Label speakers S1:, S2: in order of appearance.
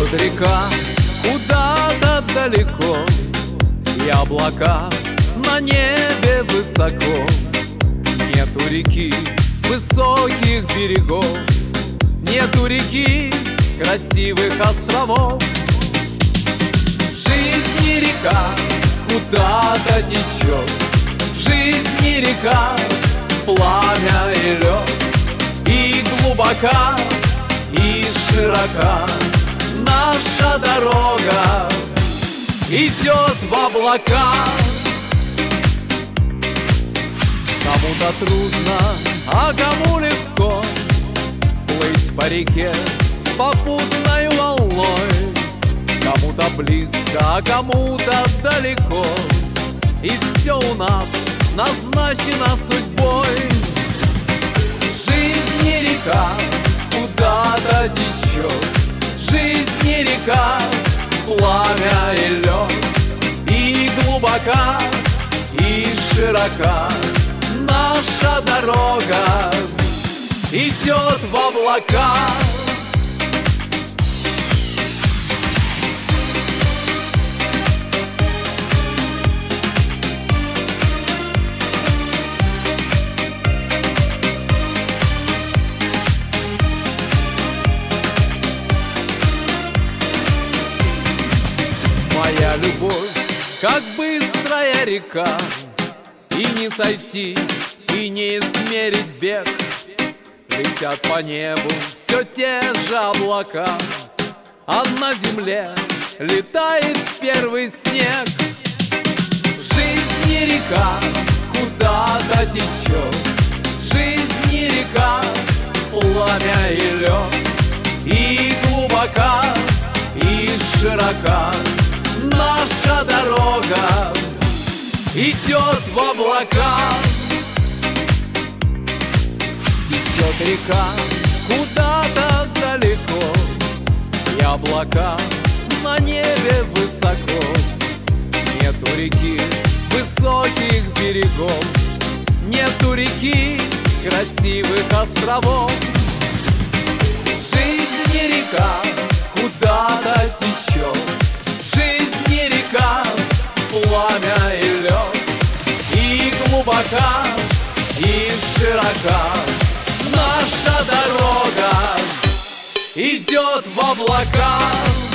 S1: Течет река куда-то далеко, и облака на небе высоко. Нету реки высоких берегов, нету реки красивых островов. В жизни река куда-то течет, в жизни река пламя и лед. И глубока, и широка наша дорога идет в облака. Кому-то трудно, а кому легко плыть по реке с попутной волной. Кому-то близко, а кому-то далеко, и все у нас назначено судьбой. В жизни река куда-то течет, в жизни река пламя и лед. И глубока, и широка наша дорога идет в облака. Моя любовь, как быстрая река, и не сойти, и не измерить бег. Летят по небу все те же облака, а на земле летает первый снег. В жизни река куда-то течет, в жизни река пламя и лед. И глубока, и широка наша дорога идет в облака. Идет река куда-то далеко, и облака на небе высоко. Нету реки высоких берегов, нету реки красивых островов. В жизни река куда-то течет, в жизни река пламя и лед. И глубока, и широка наша дорога идет в облака.